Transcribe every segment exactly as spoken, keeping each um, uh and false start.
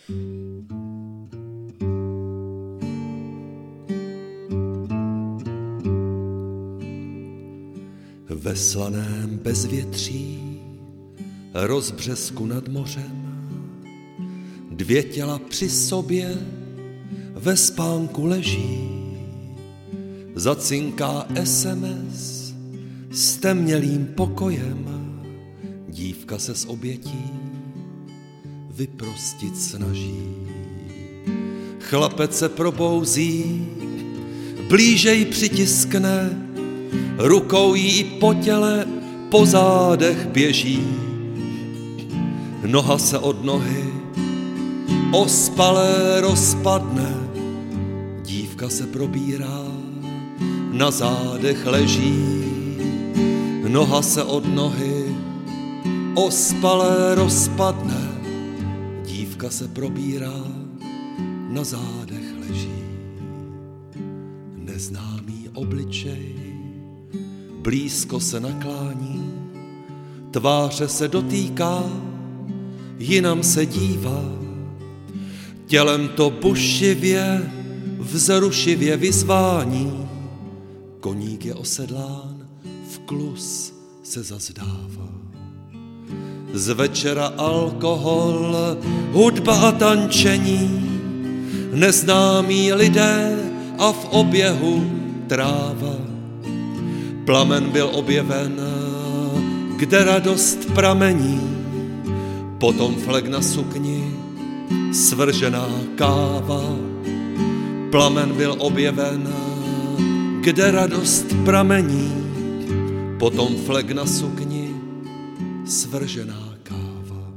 Ve slaném bezvětří rozbřesku nad mořem dvě těla při sobě ve spánku leží. Zacinká es em es s temnělým pokojem, dívka se z obětí vyprostit snaží. Chlapec se probouzí, blížej přitiskne, rukou jí po těle, po zádech běží. Noha se od nohy ospalé rozpadne, dívka se probírá, na zádech leží. Noha se od nohy ospalé rozpadne, dívka se probírá, na zádech leží. Neznámý obličej blízko se naklání, tváře se dotýká, jinam se dívá. Tělem to bušivě, vzrušivě vyzvání, koník je osedlán, vklus se zazdává. Z večera alkohol, hudba a tančení, neznámí lidé a v oběhu tráva. Plamen byl objeven, kde radost pramení, potom flek na sukni, svržená káva. Plamen byl objeven, kde radost pramení, potom flek na sukni, svržená káva.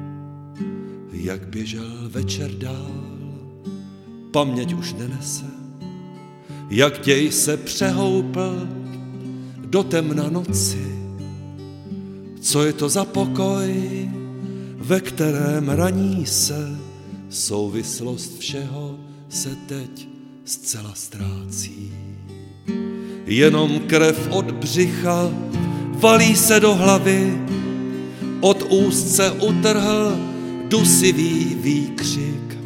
Jak běžel večer dál, paměť už nenese, jak děj se přehoupl do temna noci. Co je to za pokoj, ve kterém raní se, souvislost všeho se teď zcela ztrácí. Jenom krev od břicha valí se do hlavy, od úst se utrhl dusivý výkřik.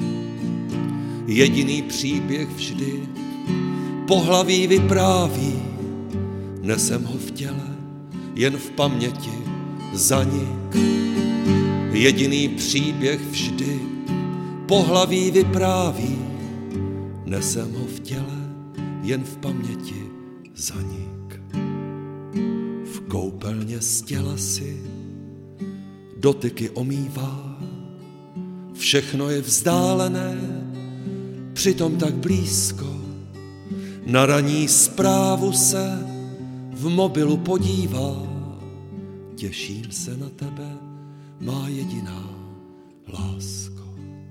Jediný příběh vždy pohlaví vypráví, nesem ho v těle, jen v paměti zanik. Jediný příběh vždy pohlaví vypráví, nesem ho v těle, jen v paměti zanik. V koupelně z těla si dotyky omývá, všechno je vzdálené, přitom tak blízko. Na ranní zprávu se v mobilu podívá, těším se na tebe, má jediná lásko.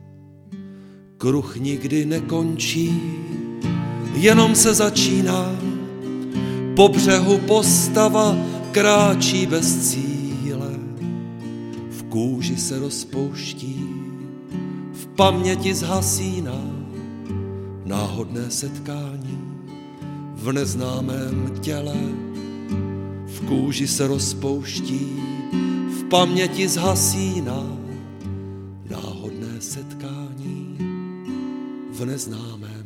Kruh nikdy nekončí, jenom se začíná, po břehu postava kráčí bez cíle. V kůži se rozpouští, v paměti zhasíná, náhodné setkání v neznámém těle. V kůži se rozpouští, v paměti zhasíná, náhodné setkání v neznámém